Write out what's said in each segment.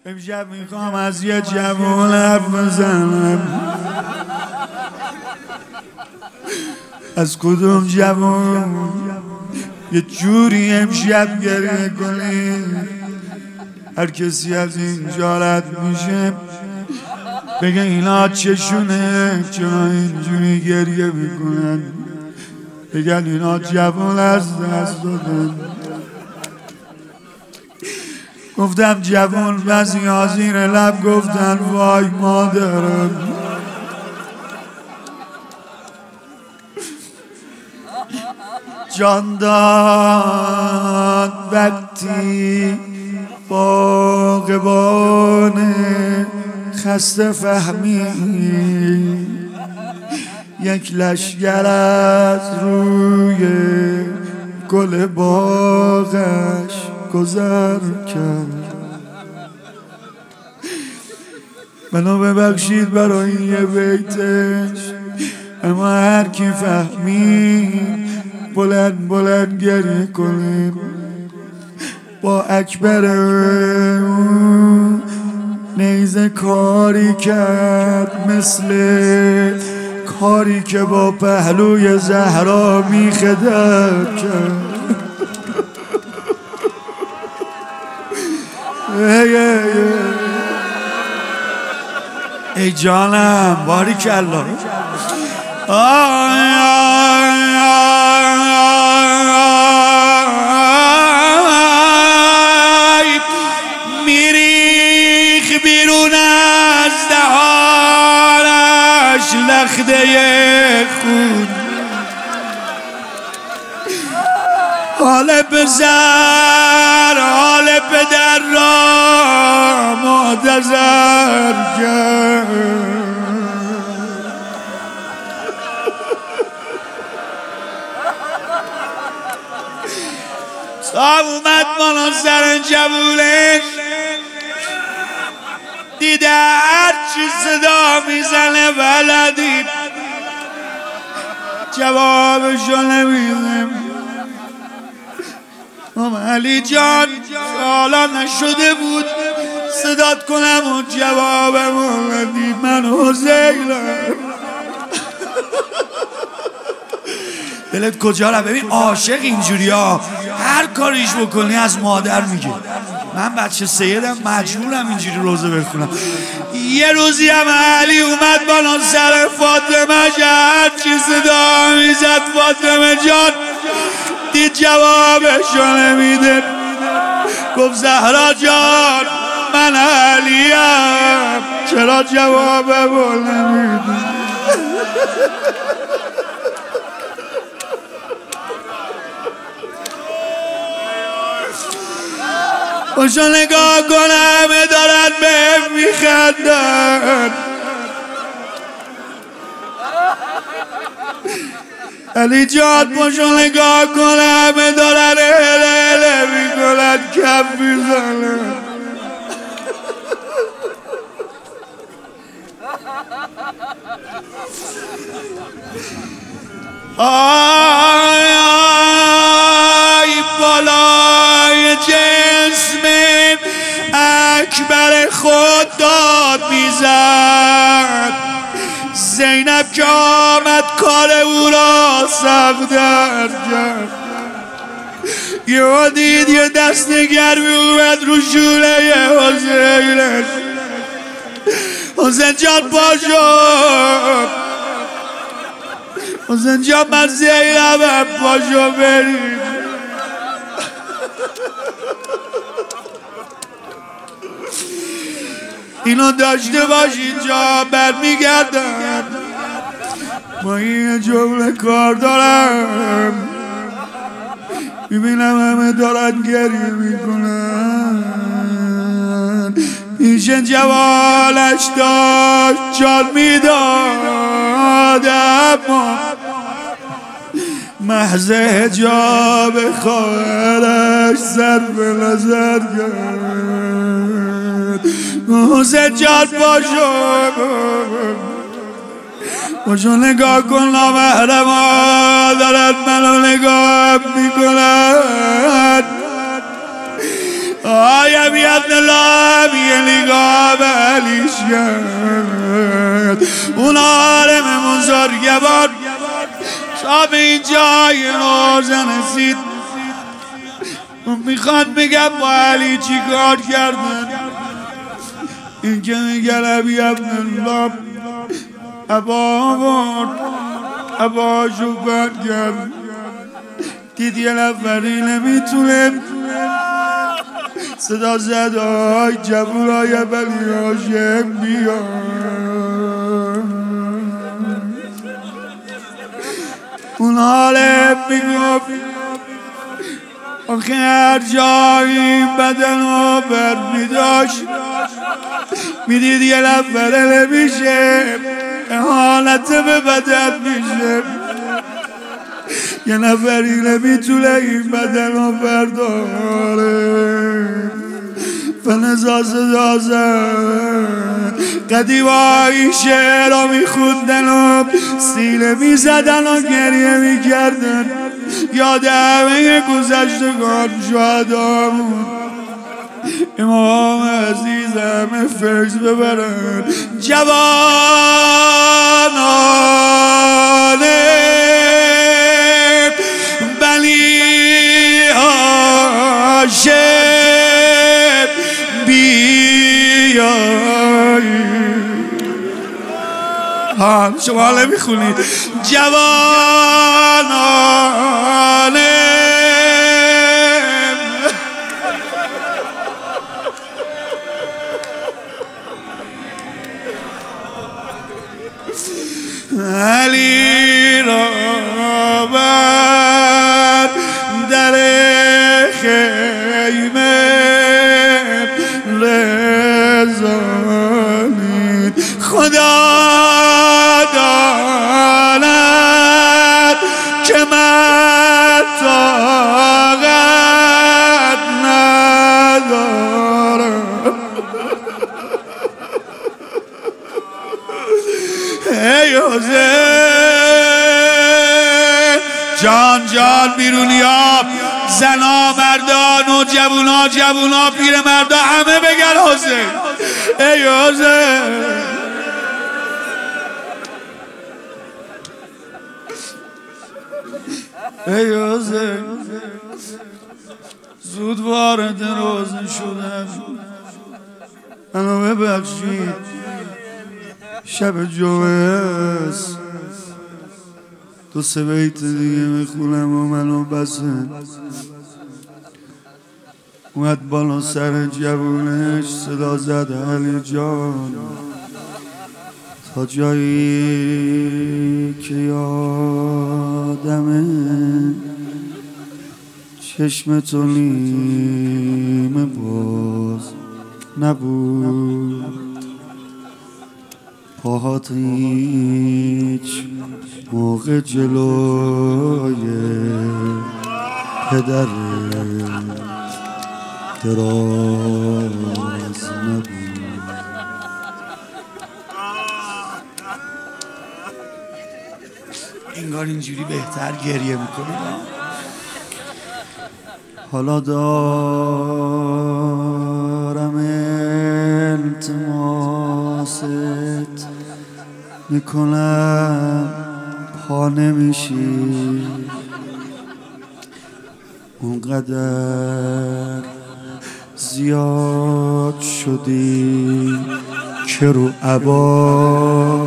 امشب میخوام از یه جوون حرف بزنم. از کدوم جوون؟ یه جوری امشب گریه کنیم هر کسی از اینجا رد میشه بگه اینا چشونه چرا اینجوری گریه میکنن، بگن اینا جوون از دست دادن. گفتم جوون، بعضی ها زیر لب گفتن وای مادرم. جان داد وقتی باغبان خسته فهمی یک لشگر از روی گل باغش گذر کرد. منو ببخشید برای یه بیتش، اما هر کی فهمید بلند بلند گریه کنیم. با اکبر نیزه کاری کرد مثل کاری که با پهلوی زهرا میخدر کرد. ای جانم باریکالله. میریخ بیرون از دهانش لخته خون، حال پسر حال پدر را معتذر کرد. صاحب اومد بالا سر جوونش، دیده هرچی صدا میزنه ولدی جوابشو نمیدم. علی جان حالا نشده بود صدات کنم و جوابمو ندی. من حسینم. دلت کجا را؟ ببین عاشق اینجوری ها هر کاریش بکنی از مادر میگه. من بچه سیدم مجبورم اینجوری روزه بخونم. یه روزی هم علی اومد بالا سر فاطمه، هر چی صدا میزد فاطمه جان، دید جوابشو نمیده. گفت زهرا جان من علیم، چرا جوابمو نمیده؟ باشو نگاه کنم دارن بهم میخندن. علی جان باشو نگاه کنم دارن هله میکنن کم میزنن. آی بالای جسم اکبر خود داد میزد. زینب که آمد کار او را سخت‌تر کرد. یه دید یه دست گرمی اومد رو شونه حسینش. حسین جان پاشو، حسین جان من زینبم، پاشو بریم. اینو داشته باش اینجا برمیگردم. با این جمله کار دارم، میبینم همه دارن گریه میکنن. پیشن جوالش داشت جان میداد، اما محض حجاب خواهرش صرف نظر کرد. حسین جان باشو نگاه کن، نامحرم ها دارد منو نگاه میکنن. آیا بیاد نلام یه نگاه به علیش کرد اون عالم بزرگوار تا به این جای روزن رسید میخواد بگم با علی چی کار کردن این که میگه عبی عبدالله عبا آورد عبا شکر کرد دید یه نفری نمیتونه صدا زد آی جوونای بلی هاشم بیان اون حاله میگفت آخه هر جایی این بدن رو بر میداشت میدید یه نفره نمیشه حالت به بدن میشه یه نفری نمیتونه این بدن رو برداره فنزا صدا زد قدیمایی شعر رو میخوندن و سینه میزدن و گریه میکردن یاد همه گذشتگان شهدامون امام عزیزم فرز ببرن جوانان بنی هاشم بیایید شما حالا میخونید جوانان علی را بر در خیمه رضانید خدا داند که من طاقت ندارم ای حسین جان جان بیرونیا زنا مردان و جوونا پیر مردا همه بگن حسین ای حسین ای حسین زود وارد روزه شدم منو ببخشید شب جمعه است دو سه بیت دیگه میخونم و منو بسه اومد بالا سر جوونش صدا زد علی جان تا جایی که یادمه چشم تو نیمه باز نبود پاهات هیچ موقع جلوی پدر دراز نبود انگار اینجوری بهتر گریه میکنه حالا دارم التماست میکنم پا نمیشی اونقدر زیاد شدی که رو عبا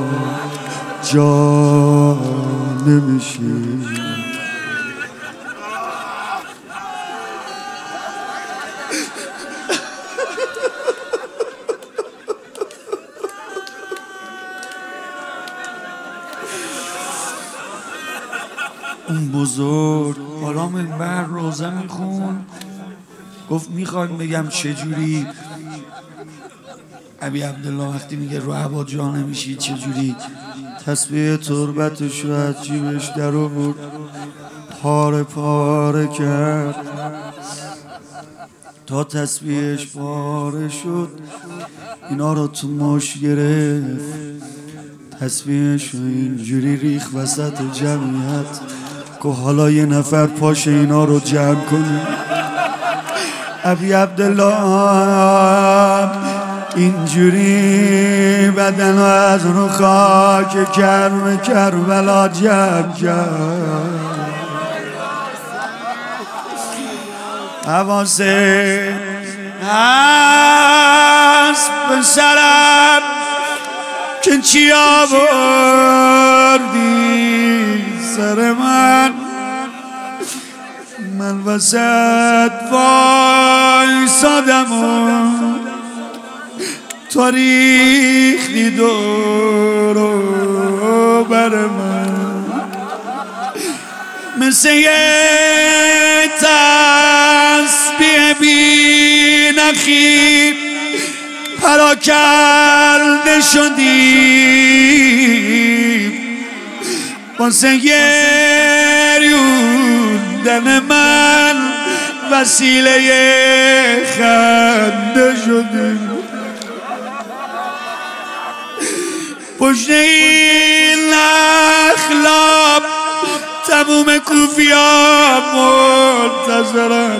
جا نمیشی اون بزرگ حالا منبر روزه میخون گفت میخواد بگم چجوری ابی عبدالله وقتی میگه رو عبا جا نمیشی چجوری تسبیح تربتش رو از جیبش در آورد پاره پاره کرد تا تسبیحش پاره شد اینا رو تو مش گرفت تسبیحش رو اینجوری ریخ وسط جمعیت که حالا یه نفر پاش اینا رو جمع کنه ابی عبدالله اینجوری بدن از رو خاک کربلا جمع کرد. حواسه هست به سرم که چی آوردی سر من وسط وایسادم و تو ریختی دور و بر من مثل یه تسبیح بی نخیب پراکنده شدیم واسه گریوندن من وسیله خنده شدیم. پشت این اخلاق تموم کوفیا منتظرن.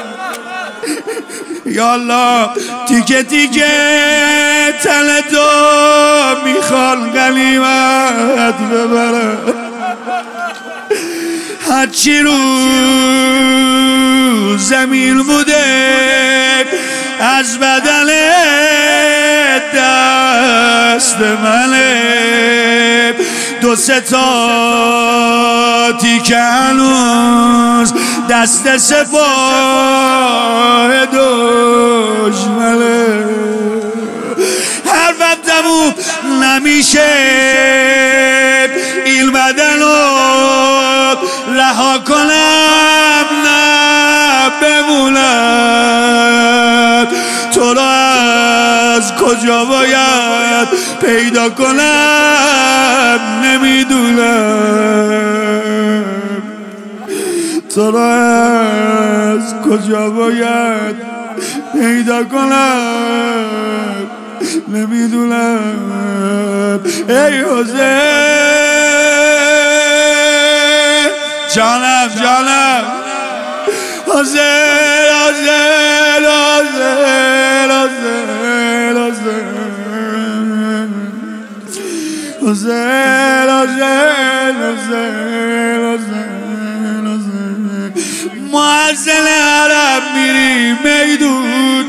یا الله تیکه تیکه تن تو میخوان غنیمت ببرن. هرچی رو زمین بوده از بدن دست منه. دو سه تا تیکه هنوز دست سپاه دشمنه. هر وقت تموم نمیشه این بدن رو رها کنم نه بمونم. تو را از کجا باید پیدا کنم نمیدونم. تو را از کجا باید پیدا کنم نمیدونم. ای حسین جانم جانم حسین حسین حسین حسین حسین حسین حسین حسین معزل عرب میری میدون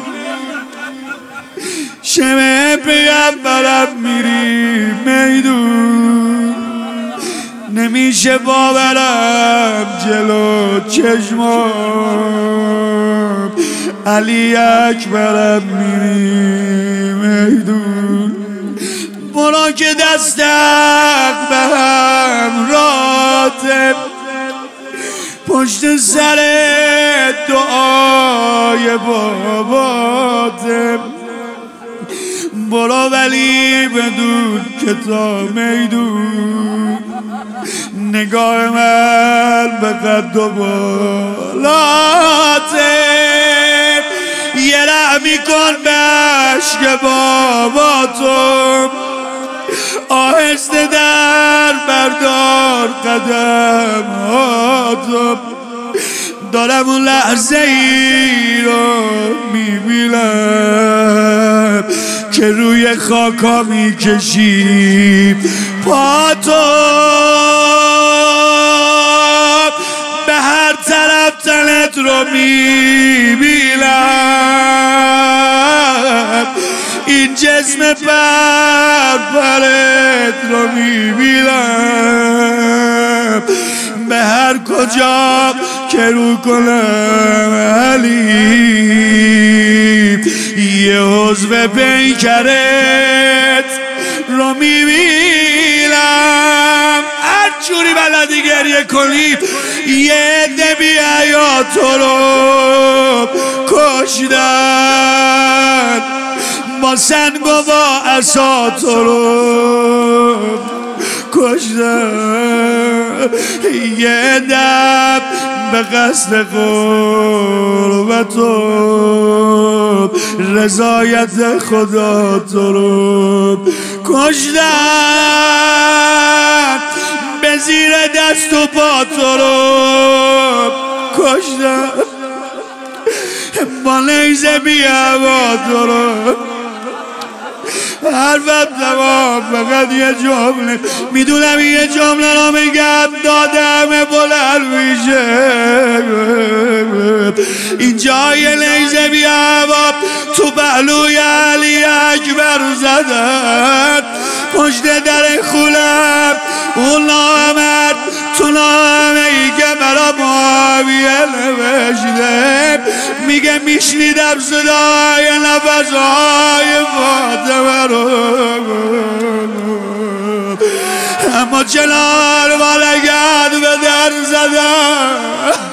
شمع پیغمبرم میری میدون نمیشه باورم جلو چشمام علی اکبرم میری میدون. برو که دستق به هم راتب پشت سر دعای باباتم. برو ولی بدون که تا میدون نگاه من به قد و بالاتم. یه رحمی کن به عشق باباتم آهسته در بردار قدم هاتم. دارم اون لحظه ای رو میبینم که روی خاکا میکشی پاتو. به هر طرف تنت رو میبینم این جسم پرپرت رو میبینم. به هر کجا که رو کنم علی یه عضو پیکرت رو میبینم. هر جوری بلدی گریه کنی یه نبی حیات تو رو کشدن با سنگ و با عصا تو رو کشدن. یه دم به قصد قربت و رضایت خدا تو رو کشدن. به زیر دست و پا تو رو کشدن. با نیزه بیابا تو رو حرفم تمام فقط یه جمله میدونم یه جمله رو میگم دادم بلند میشه اینجا یه نیزه بیابا تو پهلوی علی اکبر زدن پشت در خونم اون نامرد تو نامه ای که برا معاویه نوشته میگه میشنیدم صدای نفسهای فاطمه رو اما کنار بالگرد به در زدم